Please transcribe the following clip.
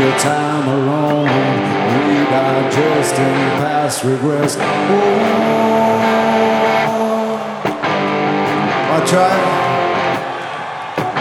your time alone, redigesting past regrets. Oh, I tried.